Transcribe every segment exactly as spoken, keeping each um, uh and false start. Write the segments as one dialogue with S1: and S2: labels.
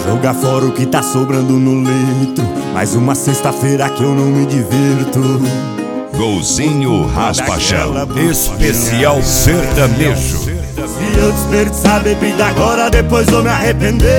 S1: jogar fora o que tá sobrando no litro. Mais uma sexta-feira que eu não me divirto.
S2: Golzinho Raspachão, especial sertanejo.
S1: Se eu desperdiçar a bebida agora, depois vou me arrepender.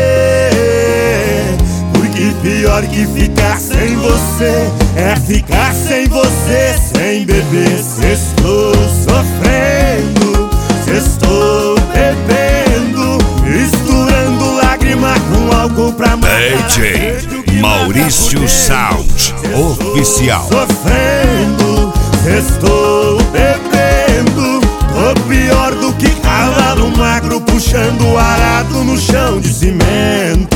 S1: Porque pior que ficar sem você é ficar sem você, sem beber. Cê estou sofrendo, cê estou bebendo, misturando lágrima com álcool pra matar.
S2: D J Maurício Sound Oficial.
S1: Sofrendo, estou bebendo, tô pior do que cavalo magro puxando o arado no chão de cimento.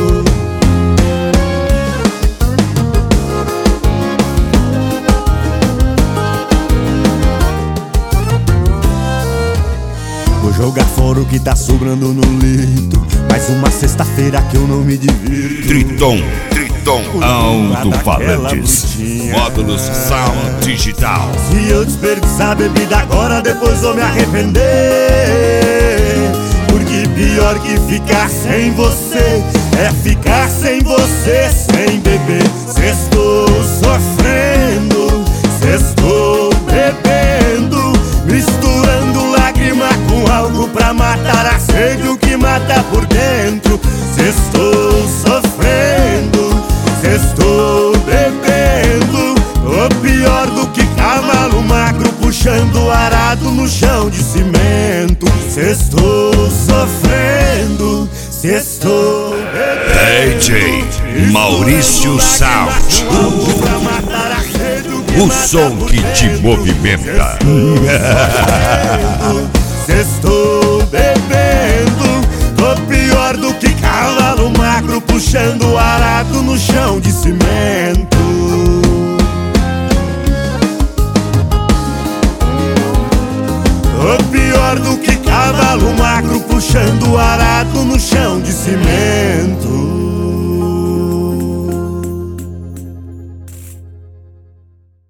S1: Vou jogar fora o que tá sobrando no litro. Mais uma sexta-feira que eu não me divirto.
S2: Triton, Triton, alto-falantes, módulos Sound Digital.
S1: Se eu desperdiçar a bebida agora, depois vou me arrepender. Porque pior que ficar sem você é ficar sem você, sem beber. Cê estou sofrendo, cê estou bebendo, misturando lágrima com algo pra matar a sede, o que mata por dentro. Cê estou sofrendo, cê estou bebendo, tô pior do que cavalo magro puxando arado no chão de cimento. Cê estou sofrendo, cê estou bebendo.
S2: D J Maurício Sound, o som que te movimenta.
S1: Cê estou bebendo, tô pior do que cavalo magro puxando arado no chão de cimento. Tô pior do que cavalo magro puxando arado no chão de cimento.